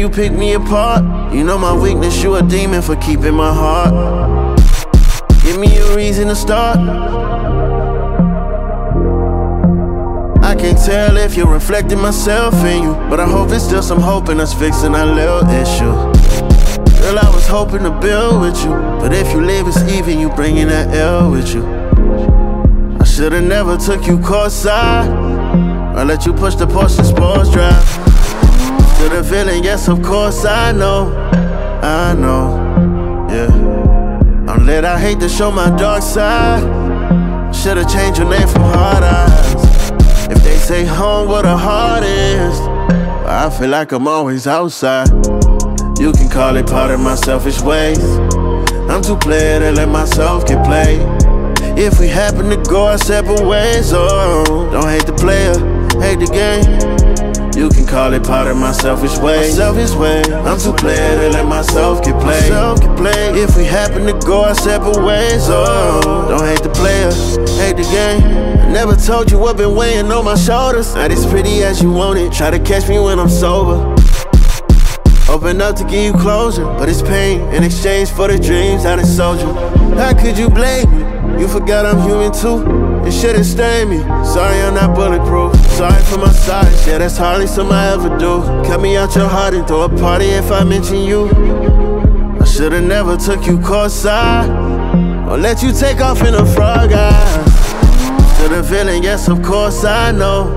you pick me apart. You know my weakness, you a demon for keeping my heart. Give me a reason to start. I can't tell if you're reflecting myself in you, but I hope there's still some hope in us fixing our little issue. Girl, I was hoping to build with you, but if you leave, it's even, you bringing that L with you. I should've never took you courtside, or let you push the Porsche sports drive. To the villain, yes, of course, I know, yeah. I'm lit, I hate to show my dark side. Should've changed your name from Hard Eyes. If they say home where the heart is, I feel like I'm always outside. You can call it part of my selfish ways. I'm too player to let myself get played. If we happen to go our separate ways, oh, don't hate the player, hate the game. You can call it part of my selfish ways. I'm too player to let myself get played. If we happen to go our separate ways, oh, don't hate the player, hate the game. I never told you what been weighing on my shoulders. Not as pretty as you want it. Try to catch me when I'm sober. Open up to give you closure, but it's pain in exchange for the dreams I done sold you. How could you blame me? You forgot I'm human too. It shouldn't stain me. Sorry I'm not bulletproof. Sorry for my size, yeah, that's hardly something I ever do. Cut me out your heart and throw a party if I mention you. I should've never took you courtside, or let you take off in a frog eyes. To the villain, yes, of course, I know,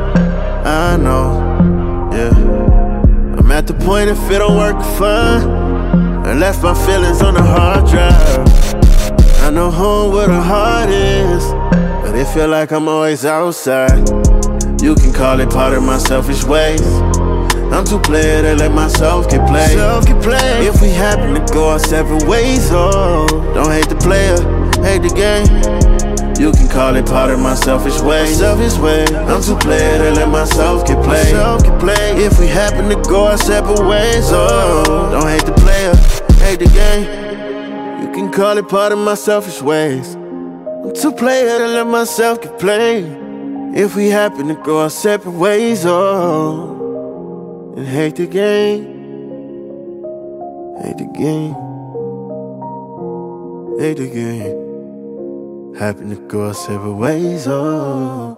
yeah. I'm at the point if it don't work, fine. I left my feelings on the hard drive. I know home where the heart is, but it feel like I'm always outside. You can call it part of my selfish ways. I'm too player to let myself get played. If we happen to go our separate ways, oh, don't hate the player, hate the game. You can call it part of my selfish ways. I'm too player to let myself get played. If we happen to go our separate ways, oh, don't hate the player, hate the game. You can call it part of my selfish ways. I'm too player to let myself get played. If we happen to go our separate ways, oh, and hate the game, hate the game, hate the game. Happen to go our separate ways, oh.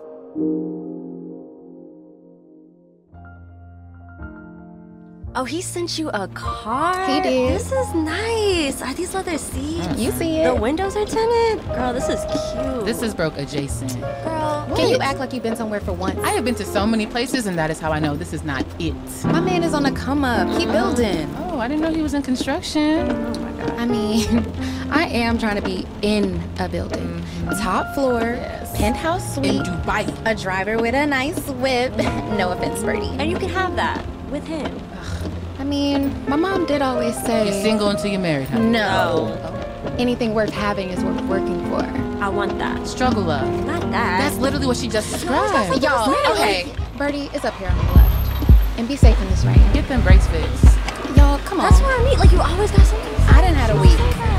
Oh, he sent you a card? He did. This is nice. Are these leather seats? You see it. The windows are tinted? Girl, this is cute. This is broke adjacent. Girl, Can you act like you've been somewhere for once? I have been to so many places, and that is how I know this is not it. My man is on the come up. Keep building. Oh, I didn't know he was in construction. Oh my God. I mean, I am trying to be in a building. Top floor, penthouse suite, In Dubai. a driver with a nice whip. No offense, Birdie. And you can have that with him. I mean, my mom did always say, You're single until you're married, huh? no. Anything worth having is worth working for. I want that. Struggle love. Not that. That's literally what she just described. Y'all, okay. Birdie, it's up here on the left. And be safe in this rain. Get them brakes fixed. Y'all, come on. That's what I mean. Like, you always got something. I didn't have a week.